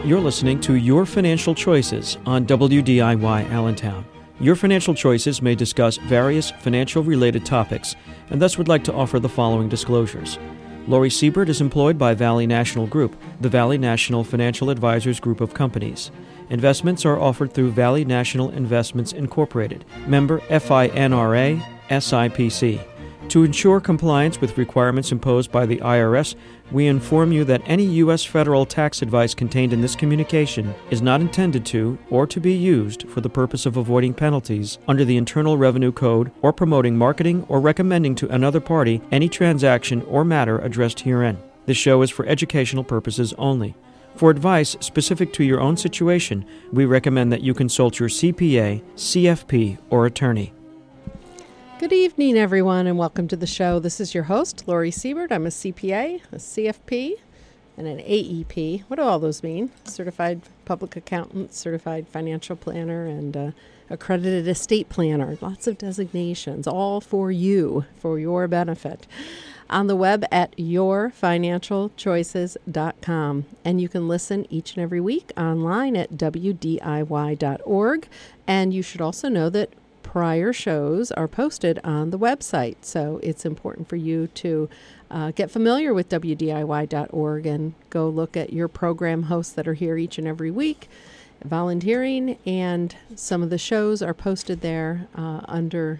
You're listening to Your Financial Choices on WDIY Allentown. Your Financial Choices may discuss various financial-related topics, and thus would like to offer the following disclosures. Lori Siebert is employed by Valley National Group, the Valley National Financial Advisors Group of companies. Investments are offered through Valley National Investments Incorporated, member FINRA, SIPC. To ensure compliance with requirements imposed by the IRS, we inform you that any U.S. federal tax advice contained in this communication is not intended to or to be used for the purpose of avoiding penalties under the Internal Revenue Code or promoting, marketing, or recommending to another party any transaction or matter addressed herein. This show is for educational purposes only. For advice specific to your own situation, we recommend that you consult your CPA, CFP, or attorney. Good evening, everyone, and welcome to the show. This is your host, Lori Siebert. I'm a CPA, a CFP, and an AEP. What do all those mean? Certified Public Accountant, Certified Financial Planner, and Accredited Estate Planner. Lots of designations, all for you, for your benefit. On the web at yourfinancialchoices.com. And you can listen each and every week online at wdiy.org. And you should also know that prior shows are posted on the website, so it's important for you to get familiar with wdiy.org and go look at your program hosts that are here each and every week, volunteering, and some of the shows are posted there under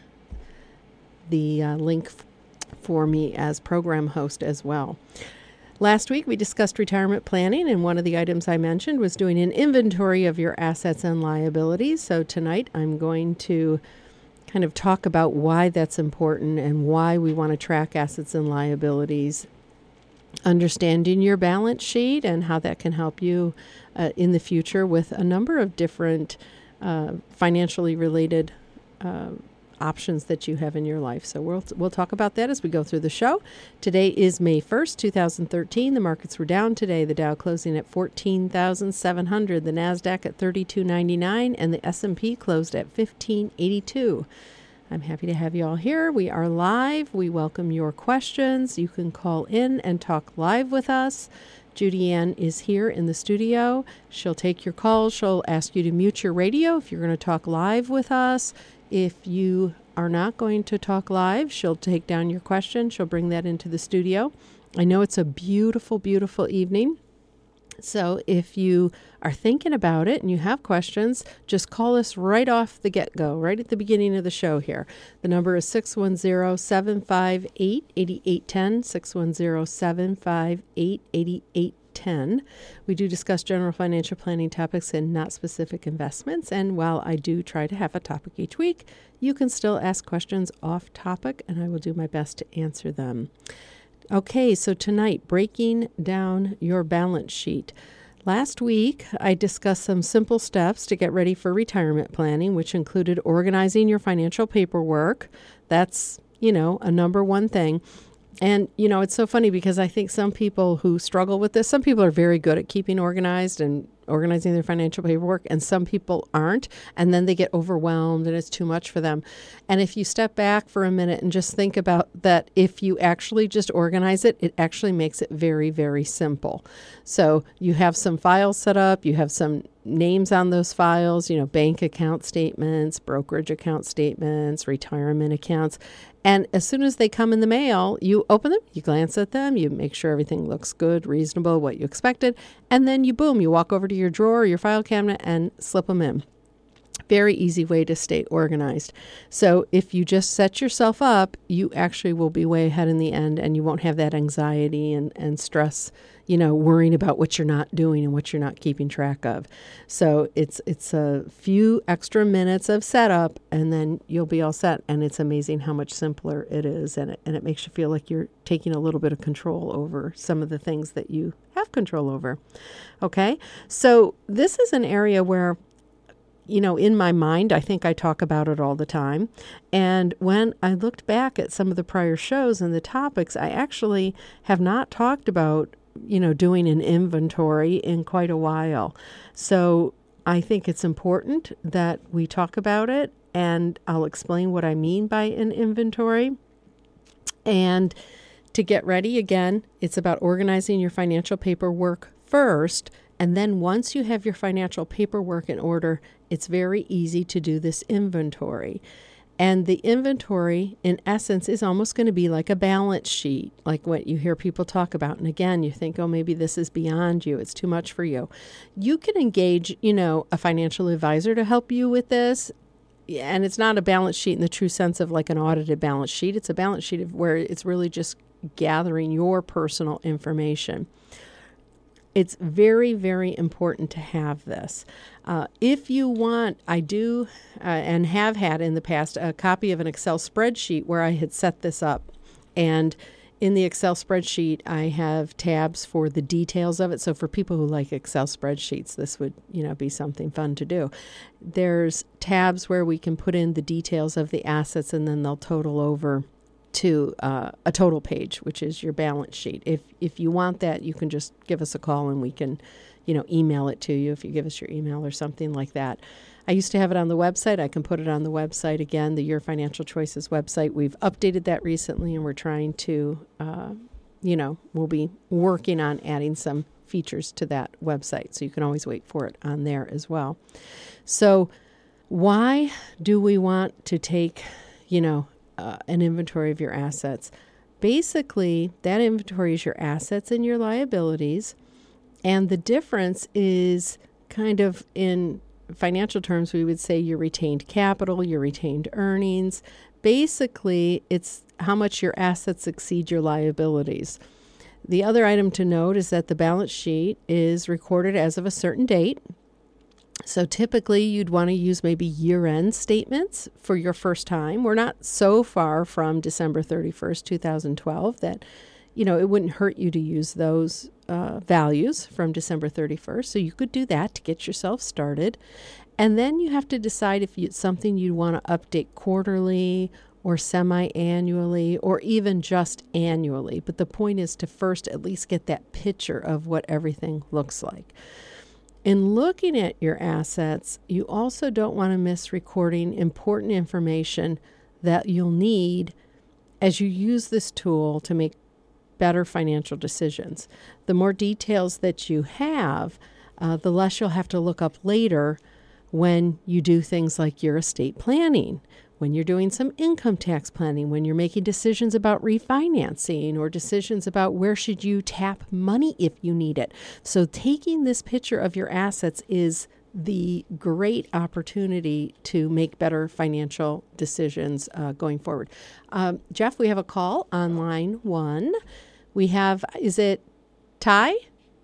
the link for me as program host as well. Last week, we discussed retirement planning, and one of the items I mentioned was doing an inventory of your assets and liabilities. So tonight, I'm going to kind of talk about why that's important and why we want to track assets and liabilities, understanding your balance sheet and how that can help you in the future with a number of different financially related options that you have in your life. So we'll talk about that as we go through the show. Today is May 1st, 2013. The markets were down today. The Dow closing at 14,700, the NASDAQ at 32.99, and the S&P closed at 15.82. I'm happy to have you all here. We are live. We welcome your questions. You can call in and talk live with us. Judy Ann is here in the studio. She'll take your calls. She'll ask you to mute your radio if you're going to talk live with us. If you are not going to talk live, she'll take down your question. She'll bring that into the studio. I know it's a beautiful, beautiful evening. So if you are thinking about it and you have questions, just call us right off the get-go, right at the beginning of the show here. The number is 610-758-8810, 610-758-8810. We do discuss general financial planning topics and not specific investments. And while I do try to have a topic each week, you can still ask questions off topic, and I will do my best to answer them. Okay, so tonight, breaking down your balance sheet. Last week, I discussed some simple steps to get ready for retirement planning, which included organizing your financial paperwork. That's, a number one thing. And, it's so funny because I think some people who struggle with this, some people are very good at keeping organized and organizing their financial paperwork, and some people aren't, and then they get overwhelmed and it's too much for them. And if you step back for a minute and just think about that, if you actually just organize it, it actually makes it very, very simple. So you have some files set up, you have some names on those files, bank account statements, brokerage account statements, retirement accounts. And as soon as they come in the mail, you open them, you glance at them, you make sure everything looks good, reasonable, what you expected, and then you walk over to your drawer or your file cabinet and slip them in. Very easy way to stay organized. So if you just set yourself up, you actually will be way ahead in the end, and you won't have that anxiety and stress, worrying about what you're not doing and what you're not keeping track of. So it's a few extra minutes of setup, and then you'll be all set. And it's amazing how much simpler it is, and it makes you feel like you're taking a little bit of control over some of the things that you have control over. Okay, so this is an area where, in my mind, I think I talk about it all the time. And when I looked back at some of the prior shows and the topics, I actually have not talked about, doing an inventory in quite a while. So I think it's important that we talk about it, and I'll explain what I mean by an inventory. And to get ready, again, it's about organizing your financial paperwork first, And then once you have your financial paperwork in order, it's very easy to do this inventory. And the inventory, in essence, is almost going to be like a balance sheet, like what you hear people talk about. And again, you think, oh, maybe this is beyond you. It's too much for you. You can engage, a financial advisor to help you with this. And it's not a balance sheet in the true sense of like an audited balance sheet. It's a balance sheet where it's really just gathering your personal information. It's very, very important to have this. If you want, I do and have had in the past a copy of an Excel spreadsheet where I had set this up. And in the Excel spreadsheet, I have tabs for the details of it. So for people who like Excel spreadsheets, this would, be something fun to do. There's tabs where we can put in the details of the assets, and then they'll total over to a total page, which is your balance sheet. If you want that, you can just give us a call and we can, email it to you if you give us your email or something like that. I used to have it on the website. I can put it on the website again, the Your Financial Choices website. We've updated that recently, and we're trying to, we'll be working on adding some features to that website. So you can always wait for it on there as well. So why do we want to take, an inventory of your assets? Basically, that inventory is your assets and your liabilities. And the difference is kind of, in financial terms, we would say your retained capital, your retained earnings. Basically, it's how much your assets exceed your liabilities. The other item to note is that the balance sheet is recorded as of a certain date. So typically you'd want to use maybe year-end statements for your first time. We're not so far from December 31st, 2012 that, it wouldn't hurt you to use those values from December 31st. So you could do that to get yourself started. And then you have to decide if it's something you'd want to update quarterly or semi-annually or even just annually. But the point is to first at least get that picture of what everything looks like. In looking at your assets, you also don't want to miss recording important information that you'll need as you use this tool to make better financial decisions. The more details that you have, the less you'll have to look up later when you do things like your estate planning, when you're doing some income tax planning, when you're making decisions about refinancing or decisions about where should you tap money if you need it. So taking this picture of your assets is the great opportunity to make better financial decisions going forward. Jeff, we have a call on line 1. We have, is it Ty?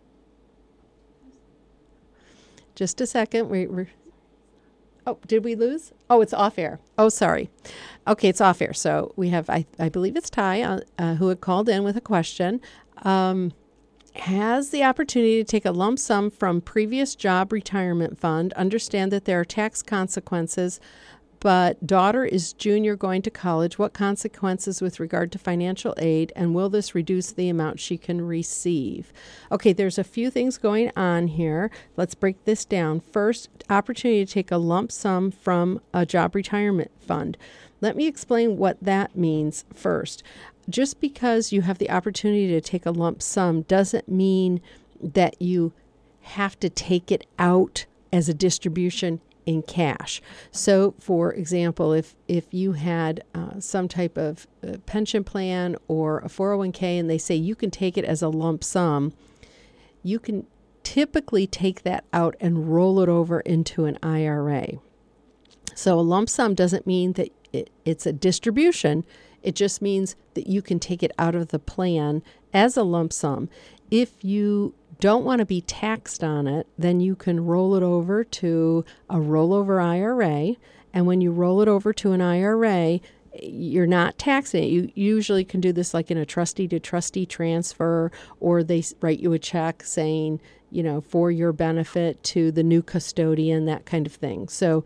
Just a second. Oh, did we lose? Oh, it's off air. Oh, sorry. Okay, it's off air. So we have, I believe it's Ty who had called in with a question. Has the opportunity to take a lump sum from previous job retirement fund. Understand that there are tax consequences, but daughter is junior going to college. What consequences with regard to financial aid, and will this reduce the amount she can receive? Okay, there's a few things going on here. Let's break this down. First, opportunity to take a lump sum from a job retirement fund. Let me explain what that means first. Just because you have the opportunity to take a lump sum doesn't mean that you have to take it out as a distribution in cash. So, for example, if you had some type of pension plan or a 401k and they say you can take it as a lump sum, you can typically take that out and roll it over into an IRA. So a lump sum doesn't mean that it's a distribution. It just means that you can take it out of the plan as a lump sum. If you don't want to be taxed on it, then you can roll it over to a rollover IRA. And when you roll it over to an IRA, you're not taxing it. You usually can do this like in a trustee to trustee transfer, or they write you a check saying, for your benefit to the new custodian, that kind of thing. So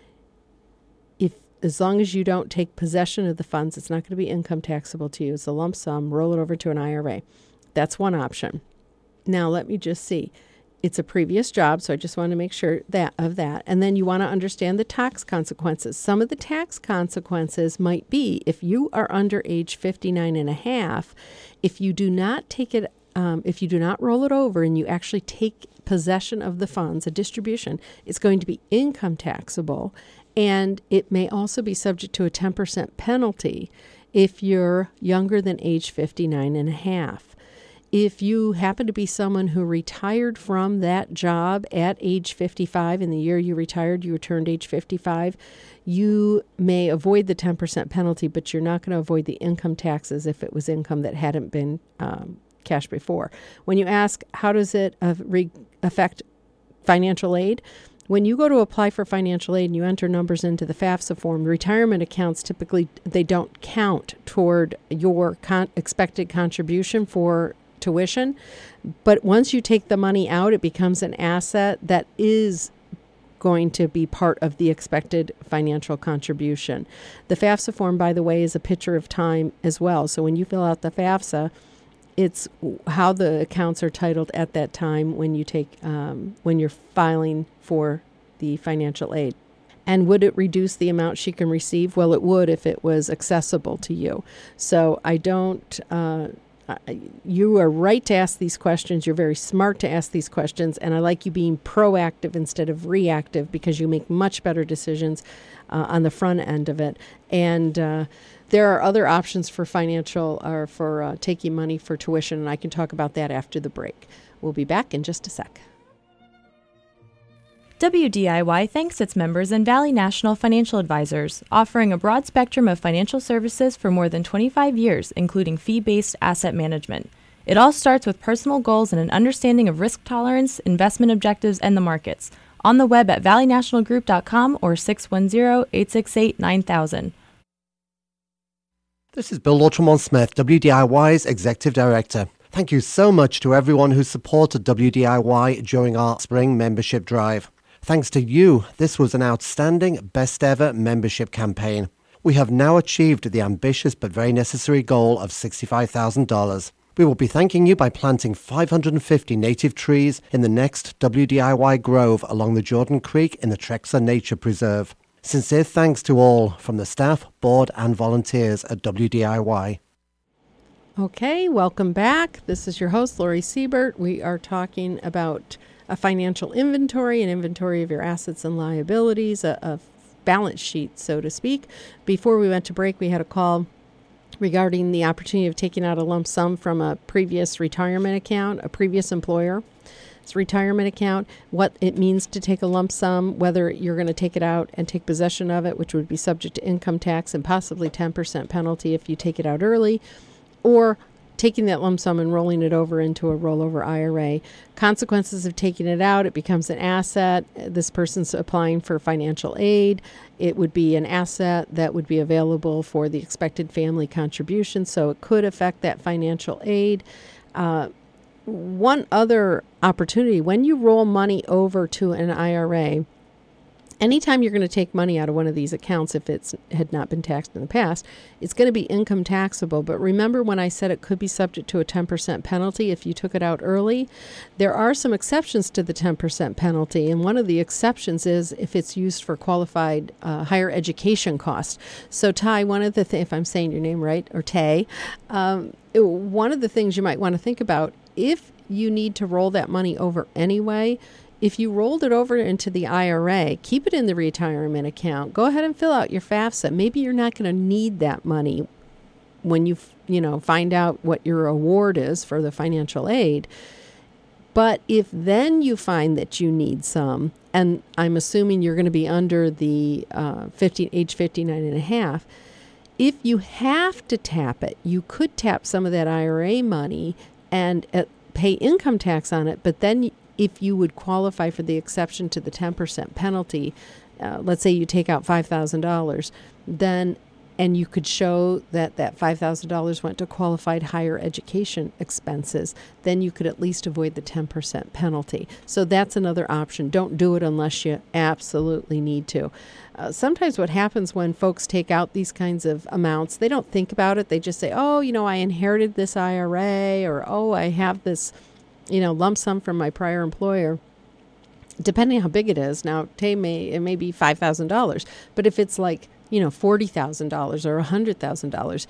as long as you don't take possession of the funds, it's not going to be income taxable to you. It's a lump sum, roll it over to an IRA. That's one option. Now, let me just see. It's a previous job, so I just want to make sure of that. And then you want to understand the tax consequences. Some of the tax consequences might be if you are under age 59 and a half, if you do not take it if you do not roll it over and you actually take possession of the funds, a distribution, it's going to be income taxable, and it may also be subject to a 10% penalty if you're younger than age 59 and a half. If you happen to be someone who retired from that job at age 55, in the year you retired, you turned age 55, you may avoid the 10% penalty, but you're not going to avoid the income taxes if it was income that hadn't been cash before. When you ask, how does it affect financial aid? When you go to apply for financial aid and you enter numbers into the FAFSA form, retirement accounts typically, they don't count toward your expected contribution for tuition. But once you take the money out, it becomes an asset that is going to be part of the expected financial contribution. The FAFSA form, by the way, is a picture of time as well. So when you fill out the FAFSA, it's how the accounts are titled at that time when you take when you're filing for the financial aid. And would it reduce the amount she can receive? Well, it would if it was accessible to you. So I don't. You are right to ask these questions. You're very smart to ask these questions, and I like you being proactive instead of reactive because you make much better decisions on the front end of it. And there are other options for financial or for taking money for tuition, and I can talk about that after the break. We'll be back in just a sec. WDIY thanks its members and Valley National Financial Advisors, offering a broad spectrum of financial services for more than 25 years, including fee-based asset management. It all starts with personal goals and an understanding of risk tolerance, investment objectives, and the markets. On the web at valleynationalgroup.com or 610-868-9000. This is Bill Lautramont-Smith, WDIY's Executive Director. Thank you so much to everyone who supported WDIY during our spring membership drive. Thanks to you, this was an outstanding, best ever membership campaign. We have now achieved the ambitious but very necessary goal of $65,000. We will be thanking you by planting 550 native trees in the next WDIY Grove along the Jordan Creek in the Trexler Nature Preserve. Sincere thanks to all from the staff, board and volunteers at WDIY. Okay, welcome back. This is your host, Lori Siebert. We are talking about a financial inventory, an inventory of your assets and liabilities, a balance sheet, so to speak. Before we went to break, we had a call regarding the opportunity of taking out a lump sum from a previous retirement account, a previous employer's retirement account, what it means to take a lump sum, whether you're going to take it out and take possession of it, which would be subject to income tax and possibly 10% penalty if you take it out early, or taking that lump sum and rolling it over into a rollover IRA. Consequences of taking it out, it becomes an asset. This person's applying for financial aid. It would be an asset that would be available for the expected family contribution, so it could affect that financial aid. One other opportunity, when you roll money over to an IRA, anytime you're going to take money out of one of these accounts, if it had not been taxed in the past, it's going to be income taxable. But remember when I said it could be subject to a 10% penalty if you took it out early? There are some exceptions to the 10% penalty, and one of the exceptions is if it's used for qualified higher education costs. So Ty, one of the things, if I'm saying your name right, or Tay, one of the things you might want to think about, if you need to roll that money over anyway, if you rolled it over into the IRA, keep it in the retirement account. Go ahead and fill out your FAFSA. Maybe you're not going to need that money when you find out what your award is for the financial aid. But if then you find that you need some, and I'm assuming you're going to be under the age 59 and a half, if you have to tap it, you could tap some of that IRA money and pay income tax on it, but then if you would qualify for the exception to the 10% penalty, let's say you take out $5,000, then, and you could show that that $5,000 went to qualified higher education expenses, then you could at least avoid the 10% penalty. So that's another option. Don't do it unless you absolutely need to. Sometimes what happens when folks take out these kinds of amounts, they don't think about it. They just say, oh, I inherited this IRA, or, oh, I have this lump sum from my prior employer, depending on how big it is. Now, it may be $5,000, but if it's like, $40,000 or $100,000,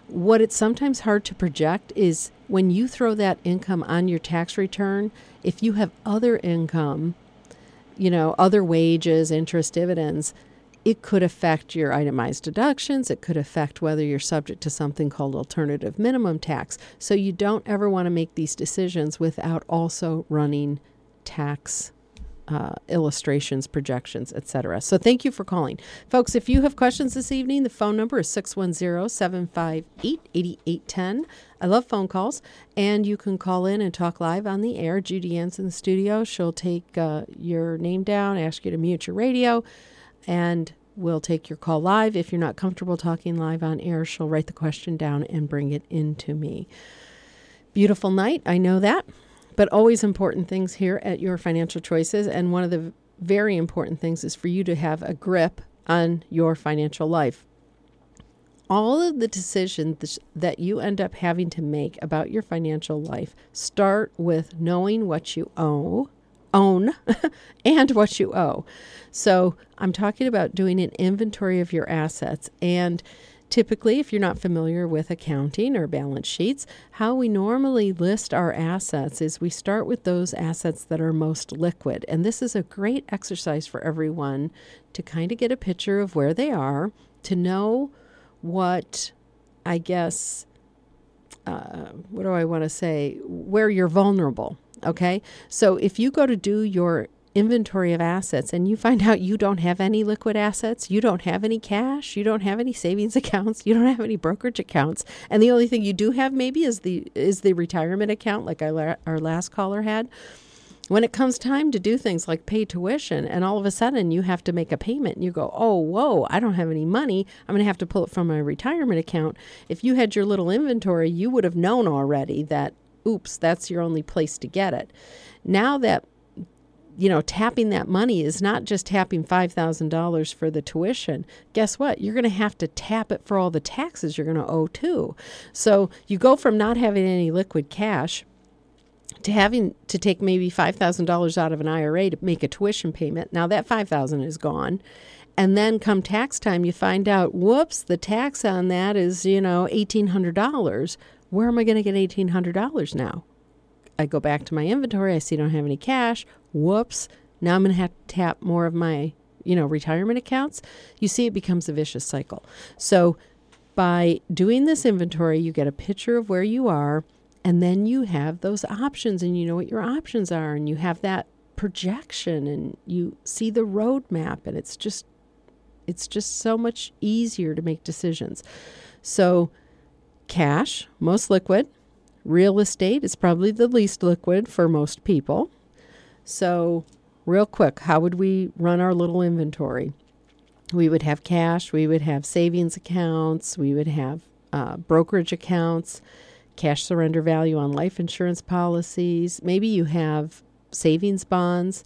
What it's sometimes hard to project is when you throw that income on your tax return, if you have other income, other wages, interest, dividends, it could affect your itemized deductions. It could affect whether you're subject to something called alternative minimum tax. So you don't ever want to make these decisions without also running tax illustrations, projections, etc. So thank you for calling. Folks, if you have questions this evening, the phone number is 610-758-8810. I love phone calls, and you can call in and talk live on the air. Judy Ann's in the studio. She'll take your name down, ask you to mute your radio, and we'll take your call live. If you're not comfortable talking live on air, she'll write the question down and bring it into me. Beautiful night, I know that. But always important things here at Your Financial Choices. And one of the very important things is for you to have a grip on your financial life. All of the decisions that you end up having to make about your financial life start with knowing what you own and what you owe. So I'm talking about doing an inventory of your assets. And typically, if you're not familiar with accounting or balance sheets, how we normally list our assets is we start with those assets that are most liquid. And this is a great exercise for everyone to kind of get a picture of where they are, to know what, where you're vulnerable. Okay? So if you go to do your inventory of assets and you find out you don't have any liquid assets, you don't have any cash, you don't have any savings accounts, you don't have any brokerage accounts, and the only thing you do have maybe is the retirement account like our last caller had. When it comes time to do things like pay tuition and all of a sudden you have to make a payment and you go, oh, whoa, I don't have any money. I'm going to have to pull it from my retirement account. If you had your little inventory, you would have known already that, oops, that's your only place to get it. Now that tapping that money is not just tapping $5,000 for the tuition. Guess what? You're going to have to tap it for all the taxes you're going to owe too. So you go from not having any liquid cash to having to take maybe $5,000 out of an IRA to make a tuition payment. Now that $5,000 is gone. And then come tax time, you find out, whoops, the tax on that is, $1,800. Where am I going to get $1,800 now? I go back to my inventory. I see I don't have any cash. Whoops. Now I'm going to have to tap more of my, retirement accounts. You see, it becomes a vicious cycle. So by doing this inventory, you get a picture of where you are, and then you have those options, and you know what your options are, and you have that projection, and you see the roadmap, and it's just so much easier to make decisions. So cash, most liquid. Real estate is probably the least liquid for most people. So real quick, how would we run our little inventory? We would have cash. We would have savings accounts. We would have brokerage accounts, cash surrender value on life insurance policies. Maybe you have savings bonds,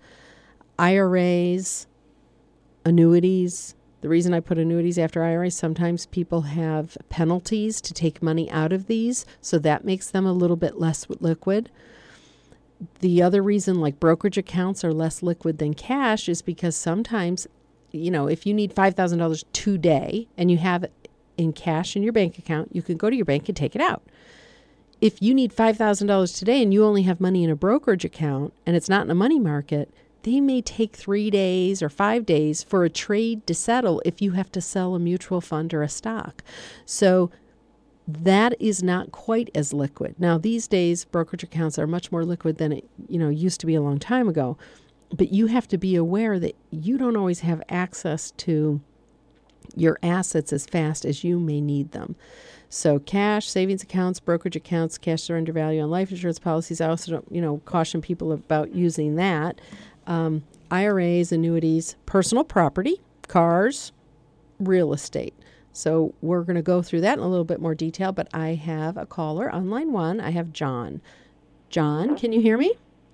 IRAs, annuities. The reason I put annuities after IRAs, sometimes people have penalties to take money out of these, so that makes them a little bit less liquid. The other reason, like brokerage accounts are less liquid than cash, is because sometimes, if you need $5,000 today and you have it in cash in your bank account, you can go to your bank and take it out. If you need $5,000 today and you only have money in a brokerage account and it's not in a money market, they may take 3 days or 5 days for a trade to settle if you have to sell a mutual fund or a stock. So that is not quite as liquid. Now, these days, brokerage accounts are much more liquid than it used to be a long time ago. But you have to be aware that you don't always have access to your assets as fast as you may need them. So cash, savings accounts, brokerage accounts, cash surrender value on life insurance policies. I also don't, caution people about using that. IRAs, annuities, personal property, cars, real estate. So we're going to go through that in a little bit more detail, but I have a caller on line one. I have John. John, can you hear me?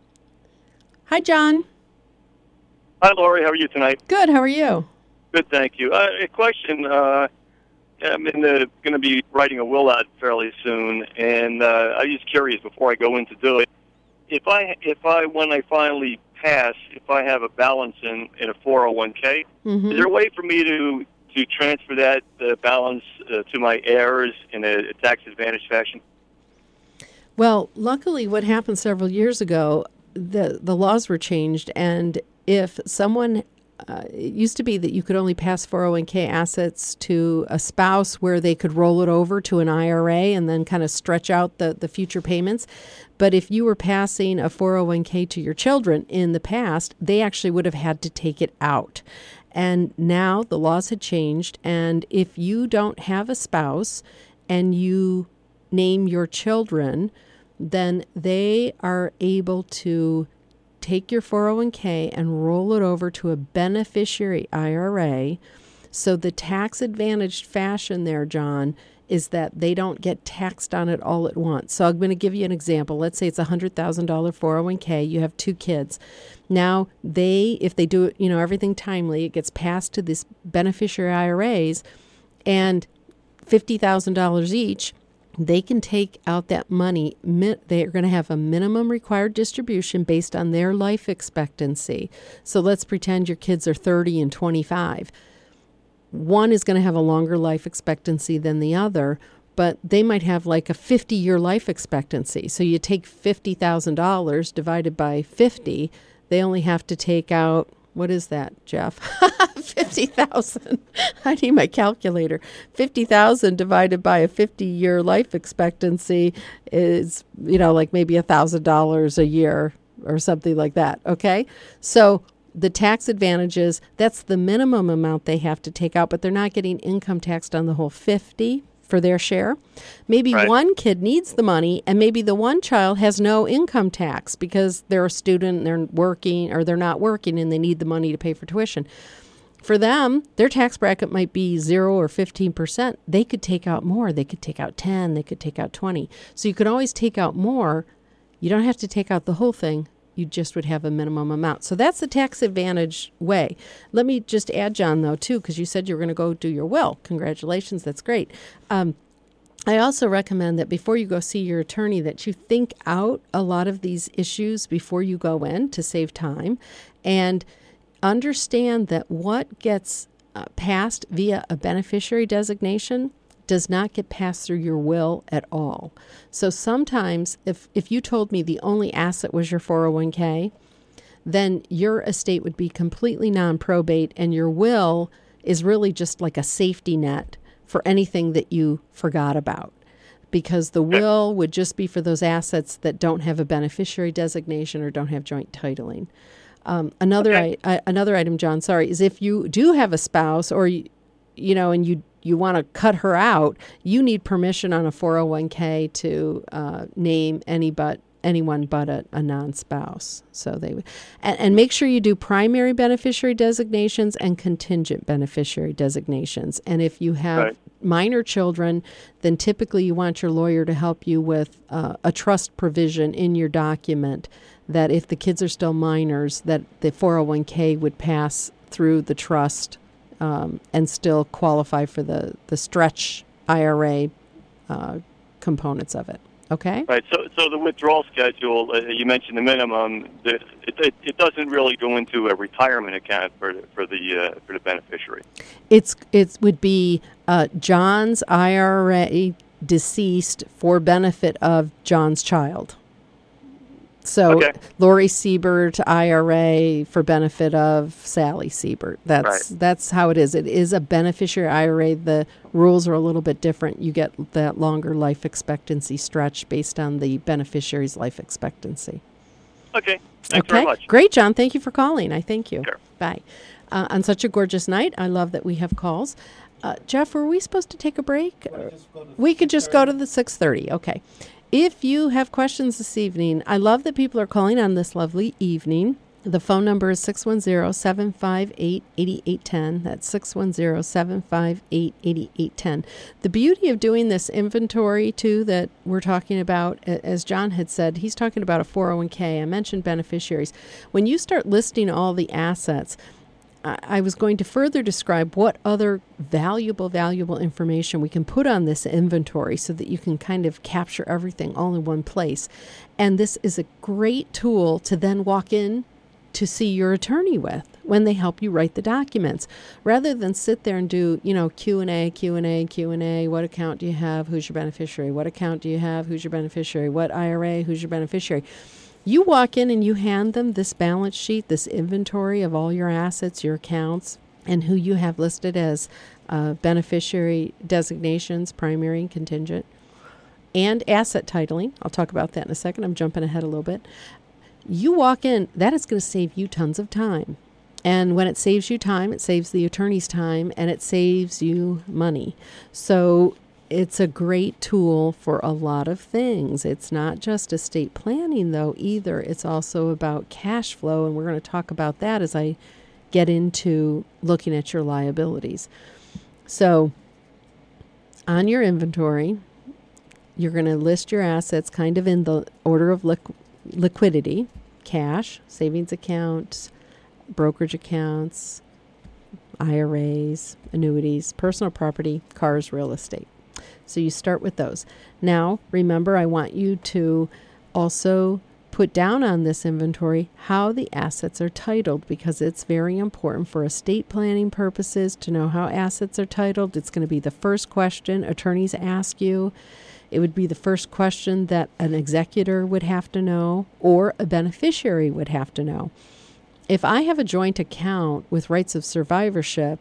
Hi, John. Hi, Lori. How are you tonight? Good. How are you? Good, thank you. A question. I'm going to be writing a will out fairly soon, and I'm just curious before I go in to do it. If I when I finally pass, if I have a balance in a 401k, is there a way for me to to transfer that balance to my heirs in a tax-advantaged fashion? Well, luckily, what happened several years ago, the laws were changed, and if someone it used to be that you could only pass 401k assets to a spouse where they could roll it over to an IRA and then kind of stretch out the future payments. But if you were passing a 401k to your children in the past, they actually would have had to take it out. And now the laws had changed. And if you don't have a spouse and you name your children, then they are able to take your 401k and roll it over to a beneficiary IRA. So the tax advantaged fashion there, John, is that they don't get taxed on it all at once. So I'm going to give you an example. Let's say it's a $100,000 401k. You have 2 kids. Now if they do it, everything timely, it gets passed to these beneficiary IRAs, and $50,000 each. They can take out that money. They're going to have a minimum required distribution based on their life expectancy. So let's pretend your kids are 30 and 25. One is going to have a longer life expectancy than the other, but they might have like a 50-year life expectancy. So you take $50,000 divided by 50. They only have to take out, what is that, Jeff? 50,000. I need my calculator. 50,000 divided by a 50-year life expectancy is, like maybe $1,000 a year or something like that. Okay. So the tax advantages, that's the minimum amount they have to take out, but they're not getting income taxed on the whole 50 for their share. Maybe one kid needs the money, and maybe the one child has no income tax because they're a student, and they're working, or they're not working, and they need the money to pay for tuition. For them, their tax bracket might be 0 or 15%. They could take out more. They could take out 10. They could take out 20. So you could always take out more. You don't have to take out the whole thing. You just would have a minimum amount. So that's the tax advantage way. Let me just add, John, though, too, because you said you were going to go do your will. Congratulations. That's great. I also recommend that before you go see your attorney, that you think out a lot of these issues before you go in to save time, and understand that what gets passed via a beneficiary designation does not get passed through your will at all. So sometimes if you told me the only asset was your 401k, then your estate would be completely non-probate, and your will is really just like a safety net for anything that you forgot about, because the will would just be for those assets that don't have a beneficiary designation or don't have joint titling. Another item, John, is if you do have a spouse, or and you want to cut her out, you need permission on a 401k to name anyone but a non-spouse. So and make sure you do primary beneficiary designations and contingent beneficiary designations. And if you have minor children, then typically you want your lawyer to help you with a trust provision in your document, that if the kids are still minors, that the 401k would pass through the trust and still qualify for the stretch IRA components of it. Okay. Right. So the withdrawal schedule, you mentioned the minimum. It doesn't really go into a retirement account for the beneficiary. It would be John's IRA deceased for benefit of John's child. So Lori Siebert IRA for benefit of Sally Siebert. That's how it is. It is a beneficiary IRA. The rules are a little bit different. You get that longer life expectancy stretch based on the beneficiary's life expectancy. Okay. Thanks very much. Great, John. Thank you for calling. I thank you. Sure. Bye. On such a gorgeous night, I love that we have calls. Jeff, were we supposed to take a break? We could just go to the 6:30. Okay. If you have questions this evening, I love that people are calling on this lovely evening. The phone number is 610-758-8810. That's 610-758-8810. The beauty of doing this inventory, too, that we're talking about, as John had said, he's talking about a 401k. I mentioned beneficiaries. When you start listing all the assets, I was going to further describe what other valuable information we can put on this inventory so that you can kind of capture everything all in one place. And this is a great tool to then walk in to see your attorney with when they help you write the documents, rather than sit there and do, Q&A. What account do you have? Who's your beneficiary? What account do you have? Who's your beneficiary? What IRA? Who's your beneficiary? You walk in and you hand them this balance sheet, this inventory of all your assets, your accounts, and who you have listed as beneficiary designations, primary and contingent, and asset titling. I'll talk about that in a second. I'm jumping ahead a little bit. You walk in, that is going to save you tons of time. And when it saves you time, it saves the attorney's time, and it saves you money. So it's a great tool for a lot of things. It's not just estate planning, though, either. It's also about cash flow, and we're going to talk about that as I get into looking at your liabilities. So on your inventory, you're going to list your assets kind of in the order of liquidity: cash, savings accounts, brokerage accounts, IRAs, annuities, personal property, cars, real estate. So you start with those. Now, remember, I want you to also put down on this inventory how the assets are titled, because it's very important for estate planning purposes to know how assets are titled. It's going to be the first question attorneys ask you. It would be the first question that an executor would have to know, or a beneficiary would have to know. If I have a joint account with rights of survivorship,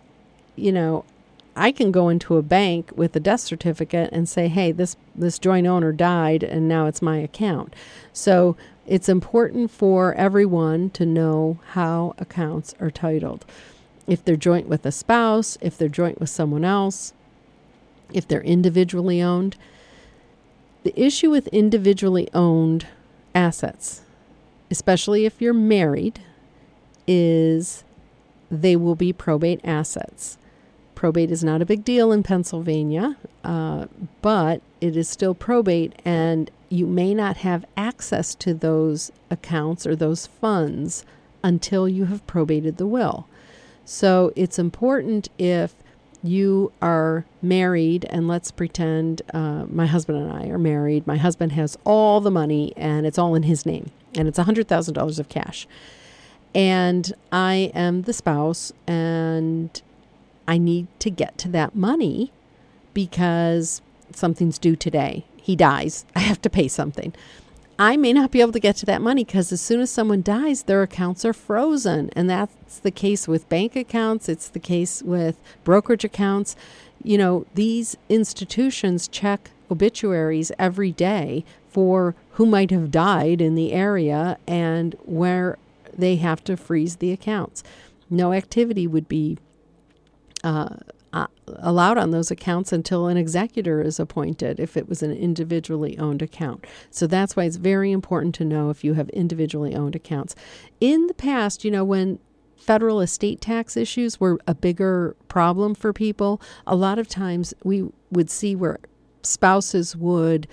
I can go into a bank with a death certificate and say, hey, this joint owner died and now it's my account. So it's important for everyone to know how accounts are titled. If they're joint with a spouse, if they're joint with someone else, if they're individually owned. The issue with individually owned assets, especially if you're married, is they will be probate assets. Probate is not a big deal in Pennsylvania, but it is still probate, and you may not have access to those accounts or those funds until you have probated the will. So it's important, if you are married, and let's pretend my husband and I are married. My husband has all the money, and it's all in his name, and it's $100,000 of cash. And I am the spouse, and I need to get to that money because something's due today. He dies. I have to pay something. I may not be able to get to that money because as soon as someone dies, their accounts are frozen. And that's the case with bank accounts. It's the case with brokerage accounts. These institutions check obituaries every day for who might have died in the area and where they have to freeze the accounts. No activity would be allowed on those accounts until an executor is appointed if it was an individually owned account. So that's why it's very important to know if you have individually owned accounts. In the past, when federal estate tax issues were a bigger problem for people, a lot of times we would see where spouses would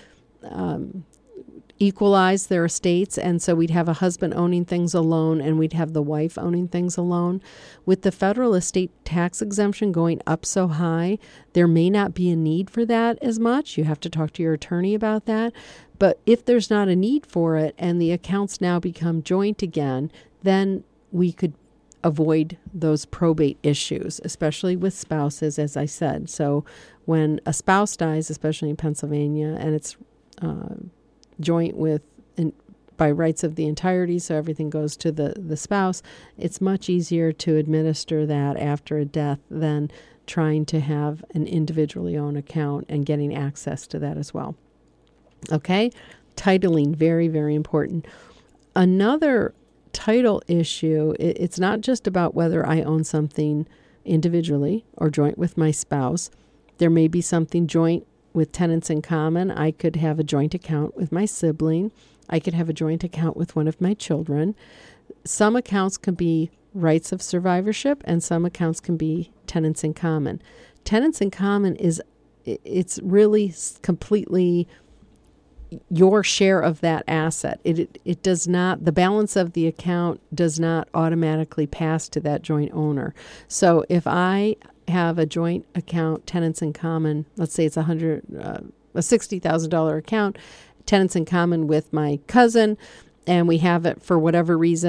equalize their estates, and so we'd have a husband owning things alone and we'd have the wife owning things alone. With the federal estate tax exemption going up so high, there may not be a need for that as much. You have to talk to your attorney about that. But if there's not a need for it and the accounts now become joint again, then we could avoid those probate issues, especially with spouses, as I said. So when a spouse dies, especially in Pennsylvania, and it's joint with by rights of the entirety, so everything goes to the spouse, it's much easier to administer that after a death than trying to have an individually owned account and getting access to that as well. Okay? Titling, very, very important. Another title issue, it's not just about whether I own something individually or joint with my spouse. There may be something joint with tenants in common. I could have a joint account with my sibling. I could have a joint account with one of my children. Some accounts can be rights of survivorship, and some accounts can be tenants in common. Tenants in common it's really completely your share of that asset. It does not, the balance of the account does not automatically pass to that joint owner. So if I have a joint account, tenants in common, let's say it's a $60,000 account, tenants in common with my cousin, and we have it for whatever reason,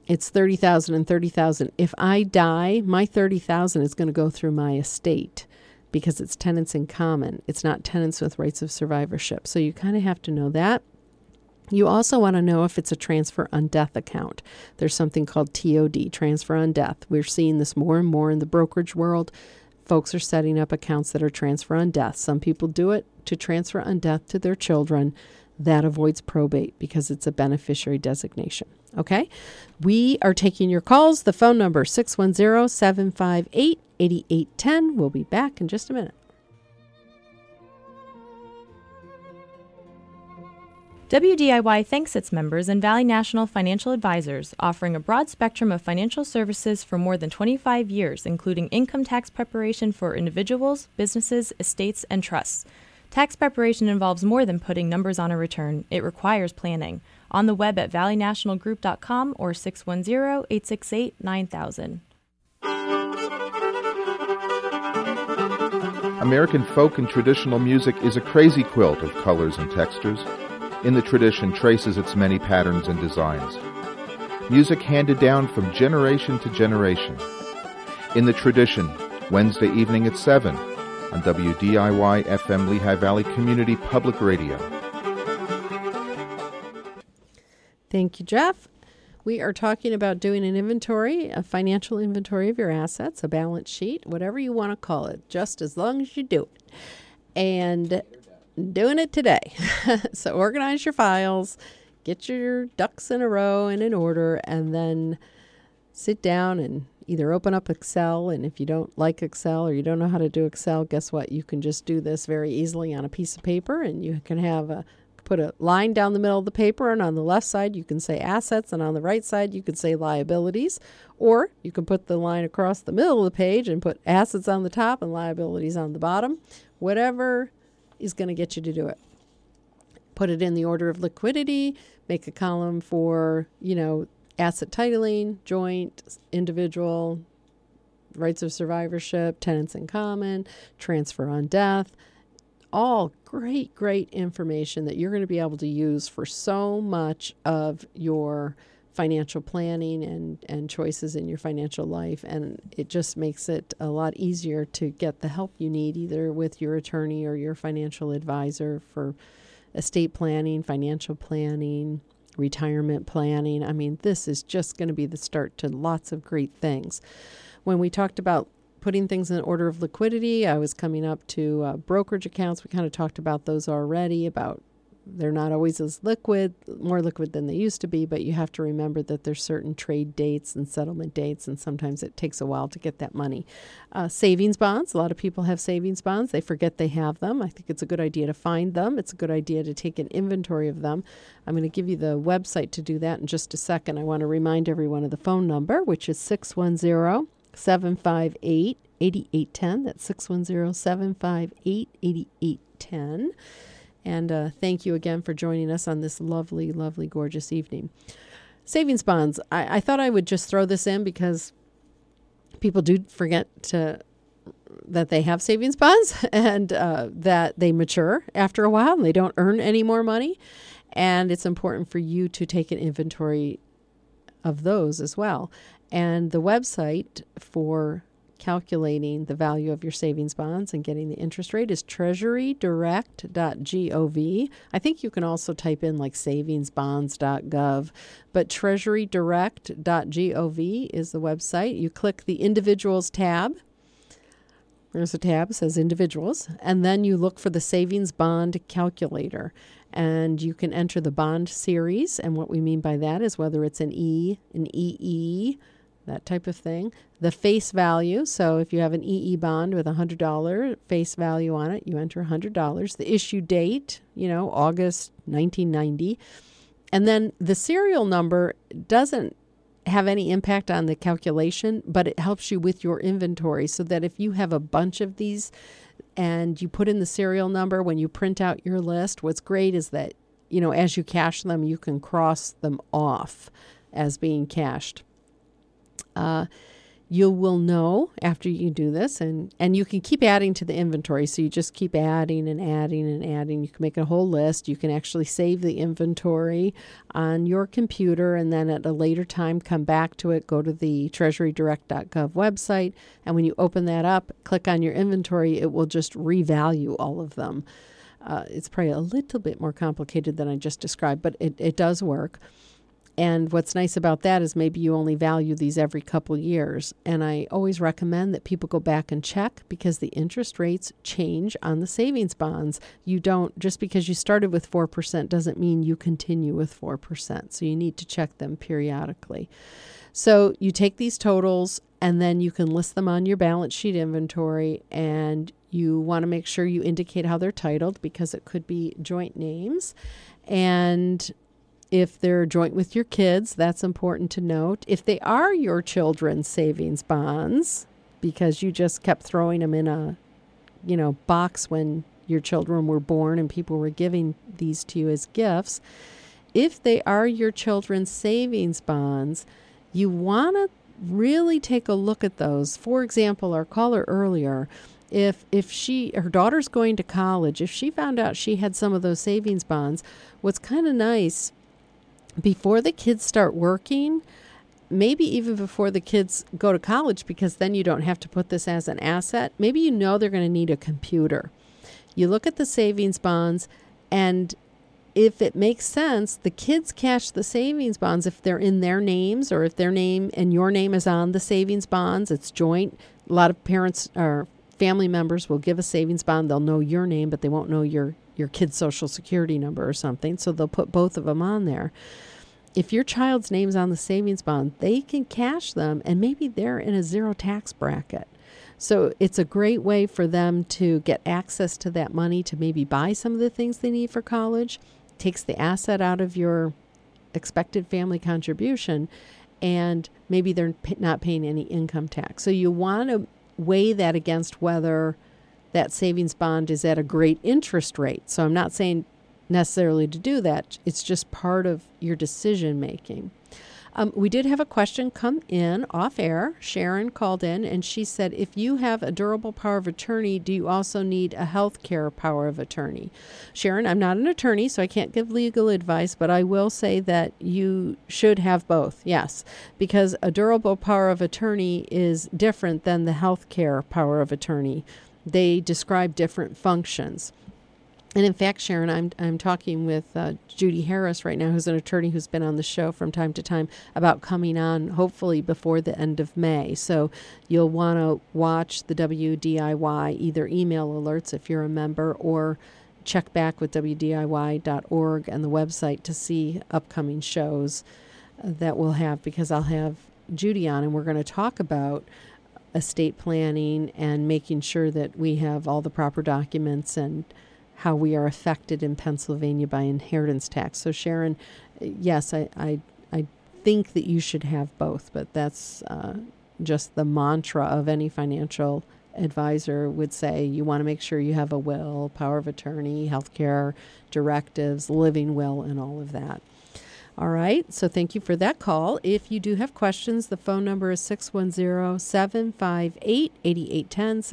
it's $30,000 and $30,000. If I die, my $30,000 is going to go through my estate because it's tenants in common. It's not tenants with rights of survivorship. So you kind of have to know that. You also want to know if it's a transfer on death account. There's something called TOD, transfer on death. We're seeing this more and more in the brokerage world. Folks are setting up accounts that are transfer on death. Some people do it to transfer on death to their children. That avoids probate because it's a beneficiary designation. Okay? We are taking your calls. The phone number 610-758-8810. We'll be back in just a minute. WDIY thanks its members and Valley National Financial Advisors, offering a broad spectrum of financial services for more than 25 years, including income tax preparation for individuals, businesses, estates, and trusts. Tax preparation involves more than putting numbers on a return. It requires planning. On the web at valleynationalgroup.com or 610-868-9000. American folk and traditional music is a crazy quilt of colors and textures. In the tradition traces its many patterns and designs. Music handed down from generation to generation. In the tradition, Wednesday evening at 7 on WDIY FM Lehigh Valley Community Public Radio. Thank you, Jeff. We are talking about doing an inventory, a financial inventory of your assets, a balance sheet, whatever you want to call it, just as long as you do it. And doing it today. So organize your files, get your ducks in a row and in order, and then sit down and either open up Excel. And if you don't like Excel or you don't know how to do Excel, guess what? You can just do this very easily on a piece of paper, and you can put a line down the middle of the paper, and on the left side you can say assets, and on the right side you can say liabilities. Or you can put the line across the middle of the page and put assets on the top and liabilities on the bottom. Whatever is going to get you to do it. Put it in the order of liquidity, make a column for, asset titling, joint, individual, rights of survivorship, tenants in common, transfer on death. All great, great information that you're going to be able to use for so much of your financial planning and choices in your financial life. And it just makes it a lot easier to get the help you need, either with your attorney or your financial advisor, for estate planning, financial planning, retirement planning. I mean, this is just going to be the start to lots of great things. When we talked about putting things in order of liquidity, I was coming up to brokerage accounts. We kind of talked about those already, about they're not always as more liquid than they used to be, but you have to remember that there's certain trade dates and settlement dates, and sometimes it takes a while to get that money. Savings bonds. A lot of people have savings bonds. They forget they have them. I think it's a good idea to find them. It's a good idea to take an inventory of them. I'm going to give you the website to do that in just a second. I want to remind everyone of the phone number, which is 610-758-8810. That's 610-758-8810. And thank you again for joining us on this lovely, lovely, gorgeous evening. Savings bonds. I thought I would just throw this in because people do forget that they have savings bonds and that they mature after a while and they don't earn any more money. And it's important for you to take an inventory of those as well. And the website for calculating the value of your savings bonds and getting the interest rate is treasurydirect.gov. I think you can also type in like savingsbonds.gov, but treasurydirect.gov is the website. You click the individuals tab. There's a tab that says individuals, and then you look for the savings bond calculator, and you can enter the bond series. And what we mean by that is whether it's an E, an EE, that type of thing. The face value, so if you have an EE bond with $100 face value on it, you enter $100. The issue date, August 1990. And then the serial number doesn't have any impact on the calculation, but it helps you with your inventory so that if you have a bunch of these and you put in the serial number when you print out your list, what's great is that, as you cash them, you can cross them off as being cashed. You will know after you do this, and you can keep adding to the inventory. So you just keep adding and adding and adding. You can make a whole list. You can actually save the inventory on your computer, and then at a later time come back to it, go to the treasurydirect.gov website, and when you open that up, click on your inventory, it will just revalue all of them. It's probably a little bit more complicated than I just described, but it does work. And what's nice about that is maybe you only value these every couple years. And I always recommend that people go back and check, because the interest rates change on the savings bonds. You don't, just because you started with 4% doesn't mean you continue with 4%. So you need to check them periodically. So you take these totals and then you can list them on your balance sheet inventory, and you want to make sure you indicate how they're titled, because it could be joint names. And if they're joint with your kids, that's important to note. If they are your children's savings bonds, because you just kept throwing them in a, box when your children were born and people were giving these to you as gifts, if they are your children's savings bonds, you want to really take a look at those. For example, our caller earlier, if her daughter's going to college, if she found out she had some of those savings bonds, what's kind of nice, before the kids start working, maybe even before the kids go to college, because then you don't have to put this as an asset. Maybe they're going to need a computer. You look at the savings bonds, and if it makes sense, the kids cash the savings bonds if they're in their names, or if their name and your name is on the savings bonds. It's joint. A lot of parents or family members will give a savings bond. They'll know your name, but they won't know your kid's social security number or something. So they'll put both of them on there. If your child's name's on the savings bond, they can cash them, and maybe they're in a zero tax bracket. So it's a great way for them to get access to that money to maybe buy some of the things they need for college. Takes the asset out of your expected family contribution, and maybe they're not paying any income tax. So you want to weigh that against whether that savings bond is at a great interest rate. So I'm not saying necessarily to do that. It's just part of your decision making. We did have a question come in off air. Sharon called in and she said, if you have a durable power of attorney, do you also need a health care power of attorney? Sharon, I'm not an attorney, so I can't give legal advice, but I will say that you should have both, yes, because a durable power of attorney is different than the health care power of attorney. They describe different functions. And in fact, Sharon, I'm talking with Judy Harris right now, who's an attorney who's been on the show from time to time, about coming on hopefully before the end of May. So you'll want to watch the WDIY, either email alerts if you're a member, or check back with WDIY.org and the website to see upcoming shows that we'll have, because I'll have Judy on and we're going to talk about estate planning and making sure that we have all the proper documents and how we are affected in Pennsylvania by inheritance tax. So Sharon, yes, I think that you should have both, but that's just the mantra of any financial advisor would say. You want to make sure you have a will, power of attorney, healthcare directives, living will, and all of that. All right, so thank you for that call. If you do have questions, the phone number is 610-758-8810,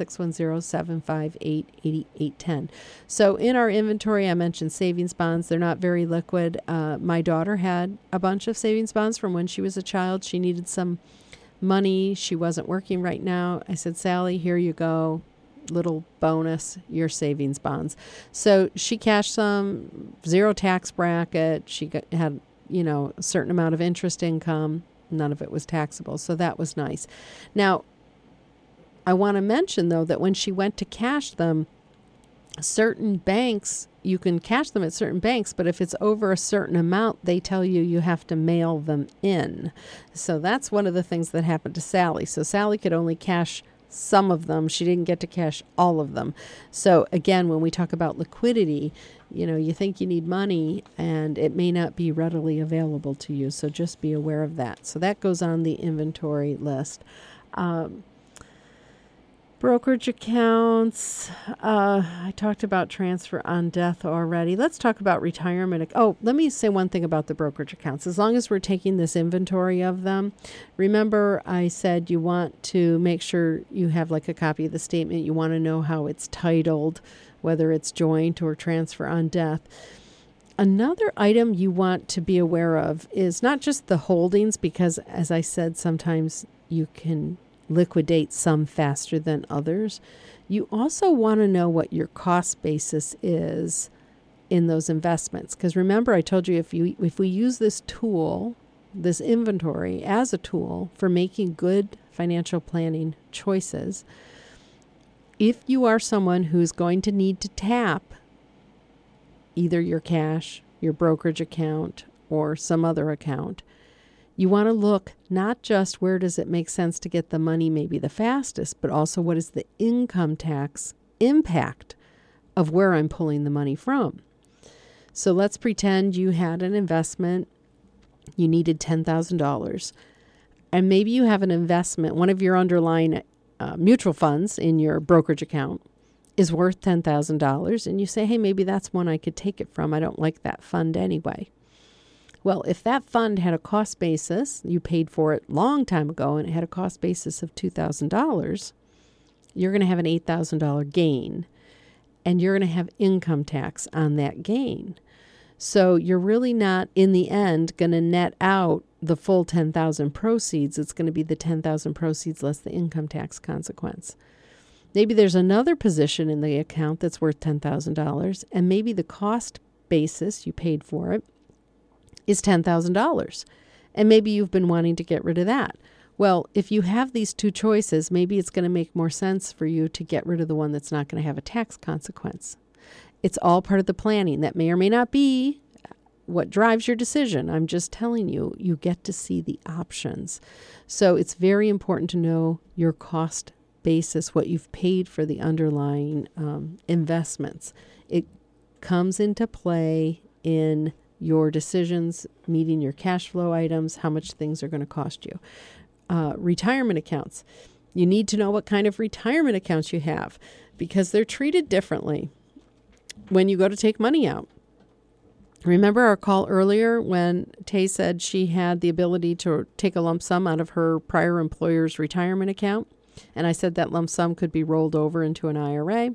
610-758-8810. So in our inventory, I mentioned savings bonds. They're not very liquid. My daughter had a bunch of savings bonds from when she was a child. She needed some money. She wasn't working right now. I said, Sally, here you go. Little bonus, your savings bonds. So she cashed some, zero tax bracket. She had a certain amount of interest income. None of it was taxable. So that was nice. Now, I want to mention, though, that when she went to cash them, certain banks, you can cash them at certain banks, but if it's over a certain amount, they tell you have to mail them in. So that's one of the things that happened to Sally. So Sally could only cash some of them. She didn't get to cash all of them. So again, when we talk about liquidity, you think you need money and it may not be readily available to you. So just be aware of that. So that goes on the inventory list. Brokerage accounts. I talked about transfer on death already. Let's talk about retirement. Oh, let me say one thing about the brokerage accounts. As long as we're taking this inventory of them, remember I said you want to make sure you have like a copy of the statement. You want to know how it's titled, whether it's joint or transfer on death. Another item you want to be aware of is not just the holdings, because as I said, sometimes you can liquidate some faster than others. You also want to know what your cost basis is in those investments. Because remember, I told you if we use this tool, this inventory as a tool for making good financial planning choices, if you are someone who's going to need to tap either your cash, your brokerage account, or some other account, you want to look not just where does it make sense to get the money maybe the fastest, but also what is the income tax impact of where I'm pulling the money from. So let's pretend you had an investment, you needed $10,000, and maybe you have an investment, one of your underlying mutual funds in your brokerage account is worth $10,000, and you say, hey, maybe that's one I could take it from. I don't like that fund anyway. Well, if that fund had a cost basis, you paid for it a long time ago, and it had a cost basis of $2,000, you're going to have an $8,000 gain, and you're going to have income tax on that gain. So you're really not, in the end, going to net out the full $10,000 proceeds. It's going to be the $10,000 proceeds less the income tax consequence. Maybe there's another position in the account that's worth $10,000, and maybe the cost basis you paid for it is $10,000. And maybe you've been wanting to get rid of that. Well, if you have these two choices, maybe it's going to make more sense for you to get rid of the one that's not going to have a tax consequence. It's all part of the planning. That may or may not be what drives your decision. I'm just telling you, you get to see the options. So it's very important to know your cost basis, what you've paid for the underlying investments. It comes into play in your decisions, meeting your cash flow items, how much things are going to cost you. Retirement accounts. You need to know what kind of retirement accounts you have because they're treated differently when you go to take money out. Remember our call earlier when Tay said she had the ability to take a lump sum out of her prior employer's retirement account? And I said that lump sum could be rolled over into an IRA.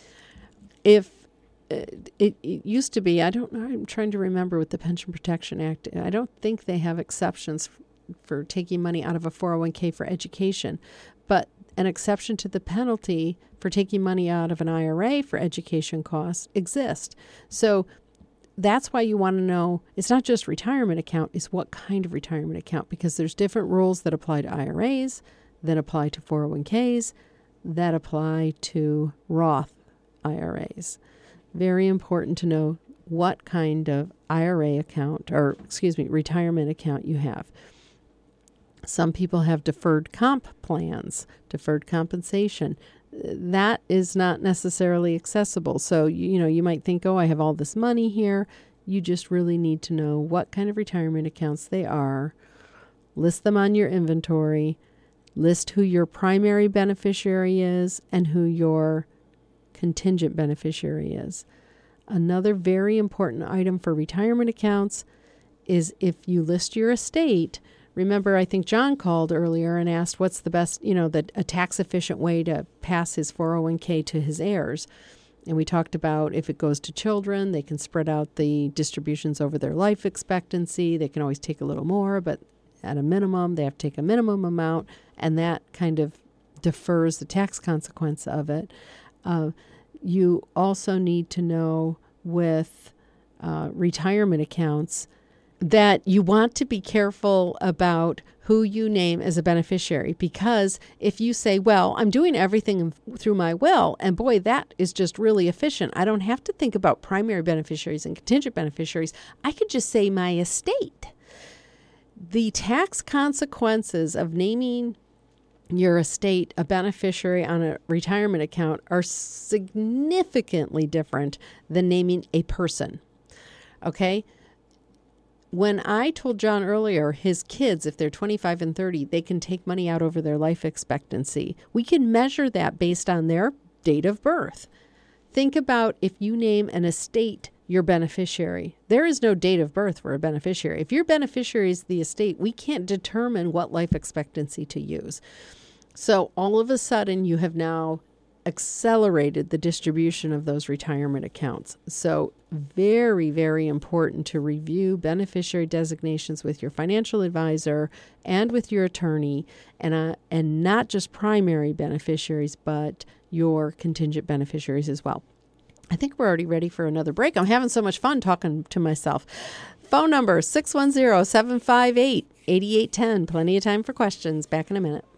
If it used to be, I don't know, I'm trying to remember with the Pension Protection Act, I don't think they have exceptions for taking money out of a 401k for education, but an exception to the penalty for taking money out of an IRA for education costs exists. So that's why you want to know, it's not just retirement account, it's what kind of retirement account, because there's different rules that apply to IRAs, that apply to 401ks, that apply to Roth IRAs. Very important to know what kind of IRA account, retirement account you have. Some people have deferred comp plans, deferred compensation. That is not necessarily accessible. So, you might think, oh, I have all this money here. You just really need to know what kind of retirement accounts they are. List them on your inventory. List who your primary beneficiary is and who your contingent beneficiary is. Another very important item for retirement accounts is if you list your estate. Remember, I think John called earlier and asked what's the best, a tax efficient way to pass his 401k to his heirs. And we talked about if it goes to children, they can spread out the distributions over their life expectancy. They can always take a little more, but at a minimum, they have to take a minimum amount, and that kind of defers the tax consequence of it. You also need to know with retirement accounts that you want to be careful about who you name as a beneficiary, because if you say, well, I'm doing everything through my will, and boy, that is just really efficient. I don't have to think about primary beneficiaries and contingent beneficiaries. I could just say my estate. The tax consequences of naming your estate a beneficiary on a retirement account are significantly different than naming a person. Okay? when I told John earlier, his kids, if they're 25 and 30, they can take money out over their life expectancy. We can measure that based on their date of birth. Think about if you name an estate your beneficiary. There is no date of birth for a beneficiary. If your beneficiary is the estate, we can't determine what life expectancy to use. So all of a sudden, you have now accelerated the distribution of those retirement accounts. So very, very important to review beneficiary designations with your financial advisor and with your attorney, and not just primary beneficiaries, but your contingent beneficiaries as well. I think we're already ready for another break. I'm having so much fun talking to myself. Phone number 610-758-8810. Plenty of time for questions. Back in a minute.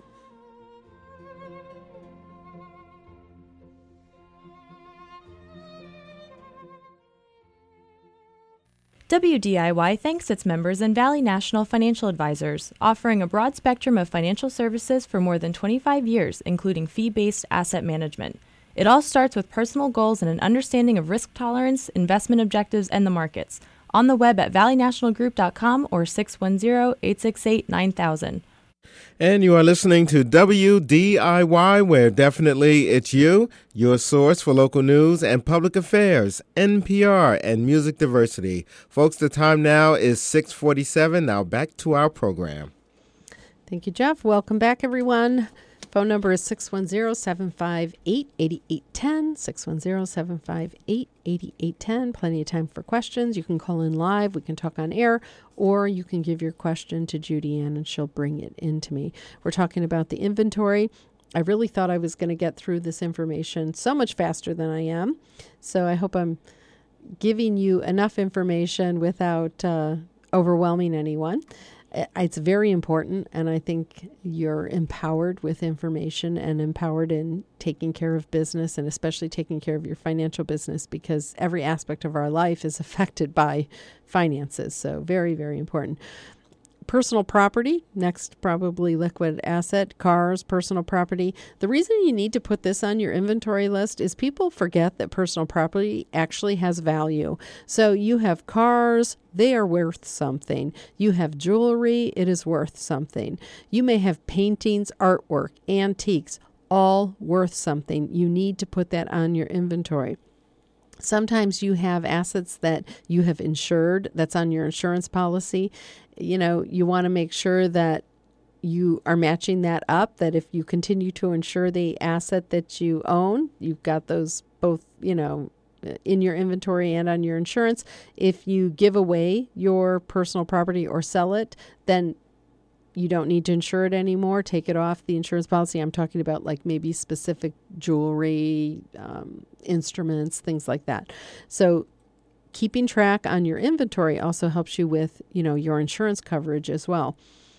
WDIY thanks its members and Valley National Financial Advisors, offering a broad spectrum of financial services for more than 25 years, including fee-based asset management. It all starts with personal goals and an understanding of risk tolerance, investment objectives, and the markets. On the web at valleynationalgroup.com or 610-868-9000. And you are listening to WDIY, where definitely it's you, your source for local news and public affairs, NPR, and music diversity. Folks, the time now is 6:47. Now back to our program. Thank you, Jeff. Welcome back, everyone. Phone number is 610-758-8810, 610-758-8810. Plenty of time for questions. You can call in live. We can talk on air, or you can give your question to Judy Ann, and she'll bring it in to me. We're talking about the inventory. I really thought I was going to get through this information so much faster than I am. So I hope I'm giving you enough information without overwhelming anyone. It's very important, and I think you're empowered with information and empowered in taking care of business, and especially taking care of your financial business, because every aspect of our life is affected by finances. So very, very important. Personal property, next probably liquid asset, cars, personal property. The reason you need to put this on your inventory list is people forget that personal property actually has value. So you have cars, they are worth something. You have jewelry, it is worth something. You may have paintings, artwork, antiques, all worth something. You need to put that on your inventory. Sometimes you have assets that you have insured, that's on your insurance policy. You know, you want to make sure that you are matching that up, that if you continue to insure the asset that you own, you've got those both, you know, in your inventory and on your insurance. If you give away your personal property or sell it, then you don't need to insure it anymore. Take it off the insurance policy. I'm talking about like maybe specific jewelry, instruments, things like that. So keeping track on your inventory also helps you with, you know, your insurance coverage as well.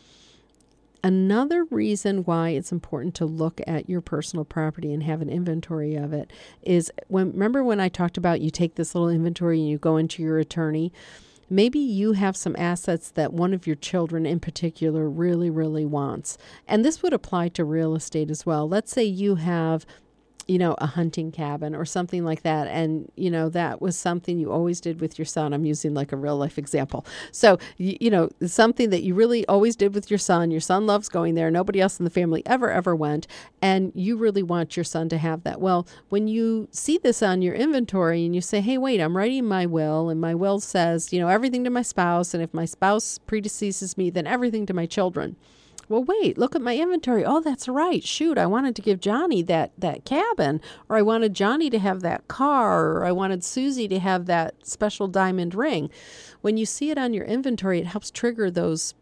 Another reason why it's important to look at your personal property and have an inventory of it is remember when I talked about you take this little inventory and you go into your attorney. Maybe you have some assets that one of your children in particular really, really wants. And this would apply to real estate as well. Let's say you have, you know, a hunting cabin or something like that. And, you know, that was something you always did with your son. I'm using like a real life example. So, you know, something that you really always did with your son. Your son loves going there. Nobody else in the family ever went. And you really want your son to have that. Well, when you see this on your inventory and you say, hey, wait, I'm writing my will, and my will says, you know, everything to my spouse. And if my spouse predeceases me, then everything to my children. Well, wait, look at my inventory. Oh, that's right. Shoot, I wanted to give Johnny that cabin, or I wanted Johnny to have that car, or I wanted Susie to have that special diamond ring. When you see it on your inventory, it helps trigger those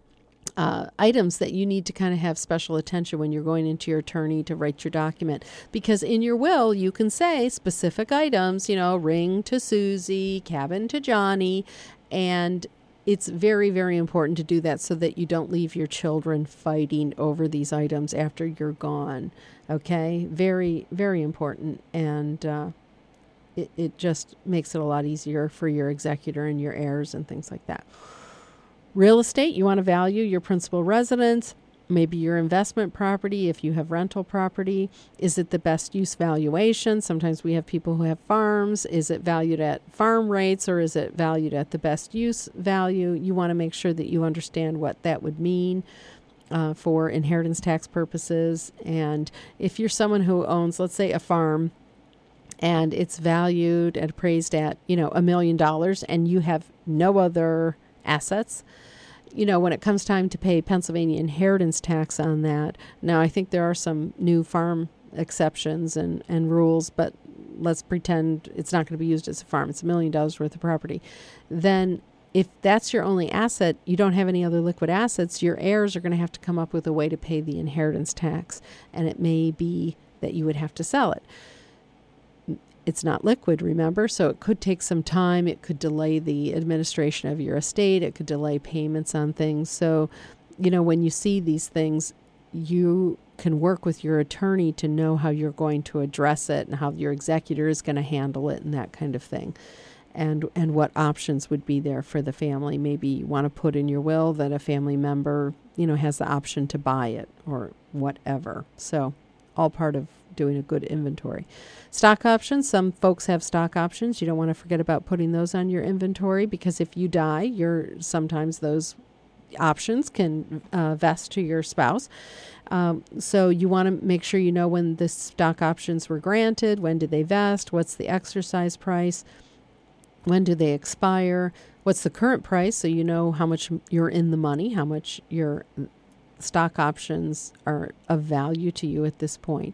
items that you need to kind of have special attention when you're going into your attorney to write your document. Because in your will, you can say specific items, you know, ring to Susie, cabin to Johnny, and it's very, very important to do that so that you don't leave your children fighting over these items after you're gone. Okay? Very, very important. And it just makes it a lot easier for your executor and your heirs and things like that. Real estate, you want to value your principal residence. maybe your investment property, if you have rental property, is it the best use valuation? Sometimes we have people who have farms. Is it valued at farm rates or is it valued at the best use value? You want to make sure that you understand what that would mean for inheritance tax purposes. And if you're someone who owns, let's say, a farm, and it's valued and appraised at, $1 million, and you have no other assets, when it comes time to pay Pennsylvania inheritance tax on that, now I think there are some new farm exceptions and rules, but let's pretend it's not going to be used as a farm. It's $1 million worth of property. Then if that's your only asset, you don't have any other liquid assets, your heirs are going to have to come up with a way to pay the inheritance tax, and it may be that you would have to sell it. It's not liquid, remember, so it could take some time. It could delay the administration of your estate. It could delay payments on things. So, when you see these things, you can work with your attorney to know how you're going to address it and how your executor is going to handle it and that kind of thing. And what options would be there for the family. Maybe you want to put in your will that a family member, has the option to buy it or whatever. So all part of doing a good inventory. Stock options. Some folks have stock options. You don't want to forget about putting those on your inventory because if you die, sometimes those options can vest to your spouse. So you want to make sure you know when the stock options were granted, when did they vest, what's the exercise price, when do they expire, what's the current price so you know how much you're in the money, how much your stock options are of value to you at this point.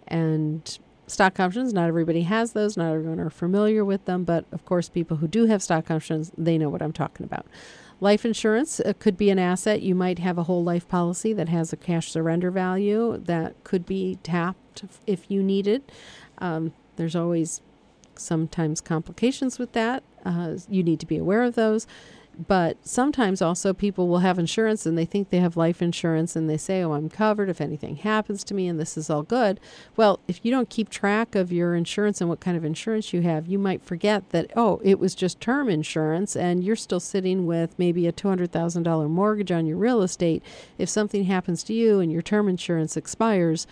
And stock options, not everybody has those, not everyone are familiar with them, but of course people who do have stock options, they know what I'm talking about. Life insurance could be an asset. You might have a whole life policy that has a cash surrender value that could be tapped if you need it. There's always sometimes complications with that. You need to be aware of those. But sometimes also people will have insurance and they think they have life insurance and they say, oh, I'm covered if anything happens to me and this is all good. Well, if you don't keep track of your insurance and what kind of insurance you have, you might forget that, oh, it was just term insurance and you're still sitting with maybe a $200,000 mortgage on your real estate. If something happens to you and your term insurance expires,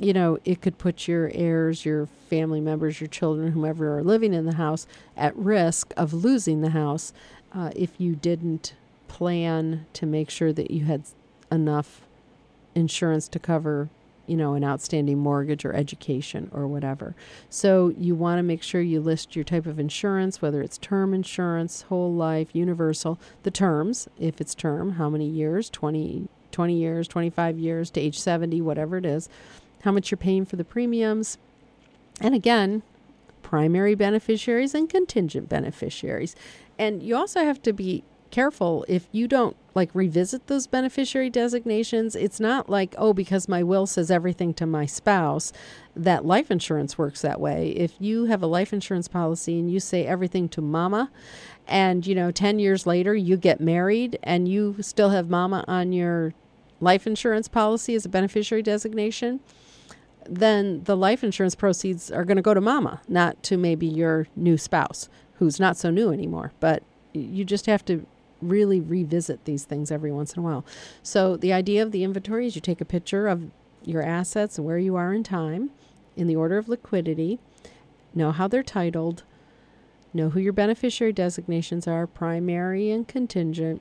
it could put your heirs, your family members, your children, whomever are living in the house at risk of losing the house. If you didn't plan to make sure that you had enough insurance to cover, an outstanding mortgage or education or whatever. So you want to make sure you list your type of insurance, whether it's term insurance, whole life, universal, the terms, if it's term, how many years, 20 years, 25 years to age 70, whatever it is, how much you're paying for the premiums. And again, primary beneficiaries and contingent beneficiaries. And you also have to be careful if you don't revisit those beneficiary designations. It's not like, oh, because my will says everything to my spouse, that life insurance works that way. If you have a life insurance policy and you say everything to mama and, 10 years later you get married and you still have mama on your life insurance policy as a beneficiary designation, then the life insurance proceeds are going to go to mama, not to maybe your new spouse, who's not so new anymore. But you just have to really revisit these things every once in a while. So the idea of the inventory is you take a picture of your assets and where you are in time, in the order of liquidity, know how they're titled, know who your beneficiary designations are, primary and contingent,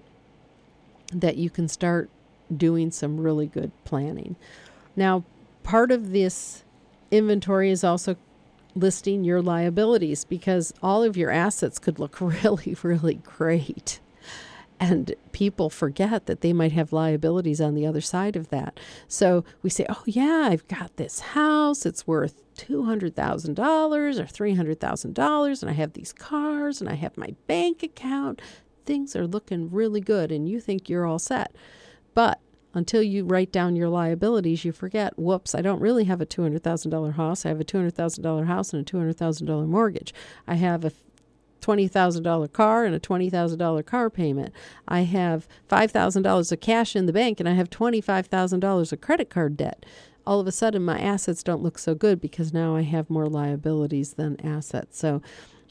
that you can start doing some really good planning. Now, part of this inventory is also listing your liabilities because all of your assets could look really, really great. And people forget that they might have liabilities on the other side of that. So we say, oh, yeah, I've got this house. It's worth $200,000 or $300,000. And I have these cars and I have my bank account. Things are looking really good. And you think you're all set. But until you write down your liabilities, you forget, whoops, I don't really have a $200,000 house. I have a $200,000 house and a $200,000 mortgage. I have a $20,000 car and a $20,000 car payment. I have $5,000 of cash in the bank and I have $25,000 of credit card debt. All of a sudden, my assets don't look so good because now I have more liabilities than assets. So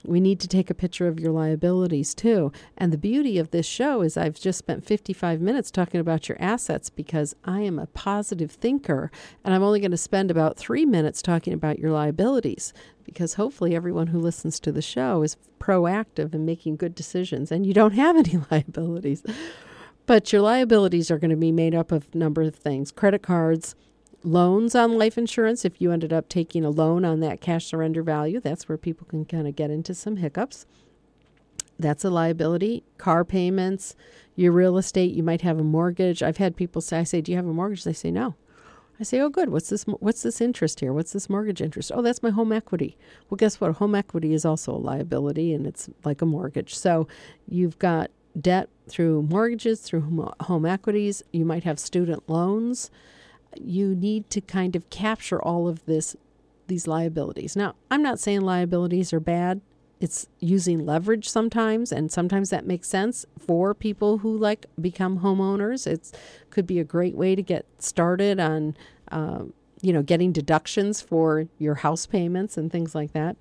We need to take a picture of your liabilities too. And the beauty of this show is I've just spent 55 minutes talking about your assets because I am a positive thinker, and I'm only going to spend about 3 minutes talking about your liabilities, because hopefully everyone who listens to the show is proactive in making good decisions and you don't have any liabilities. But your liabilities are going to be made up of a number of things: credit cards, loans on life insurance. If you ended up taking a loan on that cash surrender value, that's where people can kind of get into some hiccups. That's a liability. Car payments, your real estate. You might have a mortgage. I've had people say, I say, do you have a mortgage? They say, no. I say, oh, good. What's this interest here? What's this mortgage interest? Oh, that's my home equity. Well, guess what? Home equity is also a liability, and it's like a mortgage. So you've got debt through mortgages, through home equities. You might have student loans. You need to kind of capture all of these liabilities. Now, I'm not saying liabilities are bad. It's using leverage sometimes, and sometimes that makes sense for people who become homeowners. It could be a great way to get started on, getting deductions for your house payments and things like that.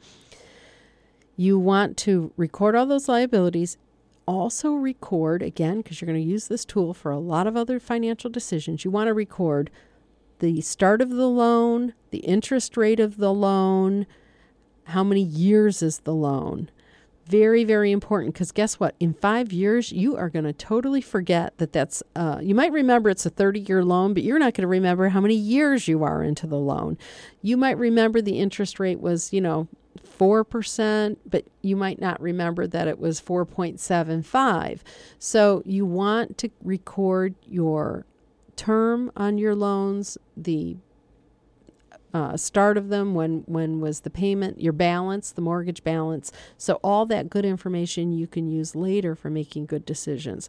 You want to record all those liabilities. Also record, again, because you're going to use this tool for a lot of other financial decisions, you want to record the start of the loan, the interest rate of the loan, how many years is the loan. Very, very important, because guess what? In 5 years, you are going to totally forget that's, you might remember it's a 30-year loan, but you're not going to remember how many years you are into the loan. You might remember the interest rate was, 4%, but you might not remember that it was 4.75. So you want to record your term on your loans, the start of them, when was the payment, your balance, the mortgage balance. So all that good information you can use later for making good decisions.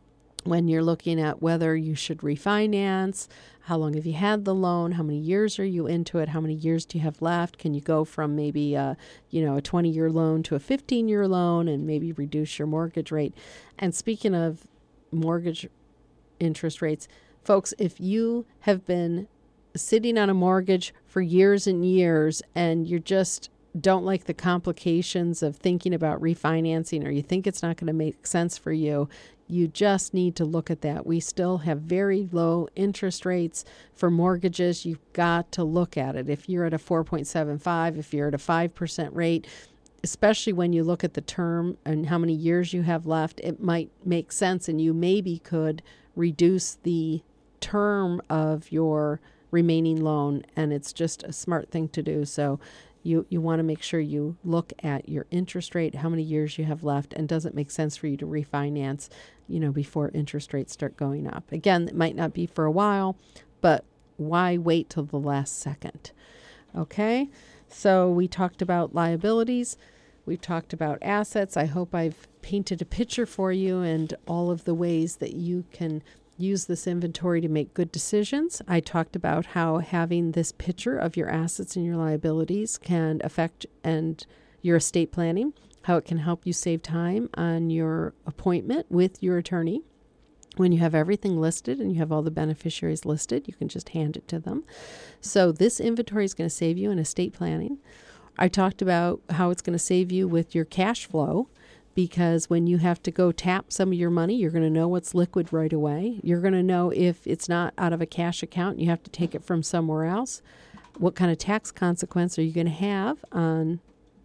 When you're looking at whether you should refinance, how long have you had the loan, how many years are you into it, how many years do you have left, can you go from maybe a 20-year loan to a 15-year loan and maybe reduce your mortgage rate. And speaking of mortgage interest rates, folks, if you have been sitting on a mortgage for years and years and you just don't like the complications of thinking about refinancing, or you think it's not going to make sense for you, you just need to look at that. We still have very low interest rates for mortgages. You've got to look at it. If you're at a 4.75, if you're at a 5% rate, especially when you look at the term and how many years you have left, it might make sense, and you maybe could reduce the term of your remaining loan, and it's just a smart thing to do. So you want to make sure you look at your interest rate, how many years you have left, and does it make sense for you to refinance, before interest rates start going up. Again, it might not be for a while, but why wait till the last second? Okay, so we talked about liabilities. We've talked about assets. I hope I've painted a picture for you and all of the ways that you can use this inventory to make good decisions. I talked about how having this picture of your assets and your liabilities can affect your estate planning, how it can help you save time on your appointment with your attorney. When you have everything listed and you have all the beneficiaries listed, you can just hand it to them. So this inventory is going to save you in estate planning. I talked about how it's going to save you with your cash flow, because when you have to go tap some of your money, you're going to know what's liquid right away. You're going to know if it's not out of a cash account and you have to take it from somewhere else. What kind of tax consequence are you going to have on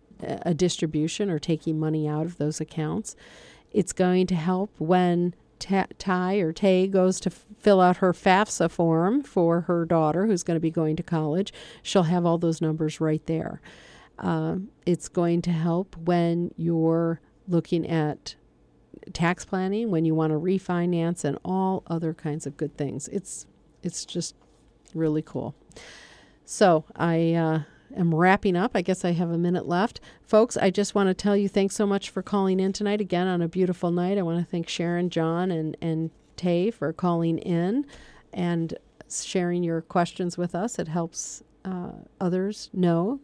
a distribution or taking money out of those accounts? It's going to help when Tay goes to fill out her FAFSA form for her daughter who's going to be going to college. She'll have all those numbers right there. It's going to help when you're looking at tax planning, when you want to refinance, and all other kinds of good things. It's just really cool. So I am wrapping up. I guess I have a minute left. Folks, I just want to tell you thanks so much for calling in tonight again on a beautiful night. I want to thank Sharon, John, and Tay for calling in and sharing your questions with us. It helps others know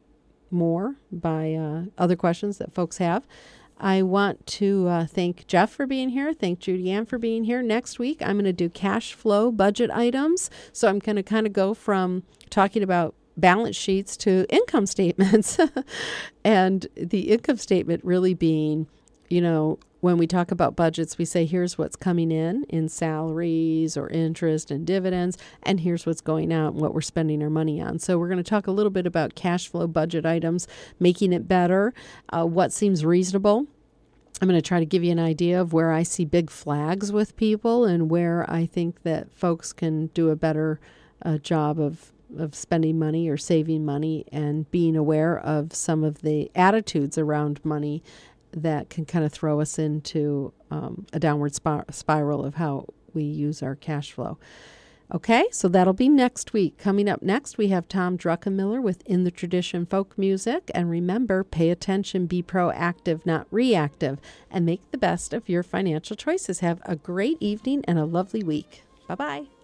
more by other questions that folks have. I want to thank Jeff for being here. Thank Judy Ann for being here. Next week, I'm going to do cash flow budget items. So I'm going to kind of go from talking about balance sheets to income statements. And the income statement really being, when we talk about budgets, we say, here's what's coming in salaries or interest and dividends, and here's what's going out and what we're spending our money on. So we're going to talk a little bit about cash flow budget items, making it better, what seems reasonable. I'm going to try to give you an idea of where I see big flags with people and where I think that folks can do a better job of spending money or saving money and being aware of some of the attitudes around money that can kind of throw us into a downward spiral of how we use our cash flow. Okay, so that'll be next week. Coming up next, we have Tom Druckenmiller with In the Tradition Folk Music. And remember, pay attention, be proactive, not reactive, and make the best of your financial choices. Have a great evening and a lovely week. Bye-bye.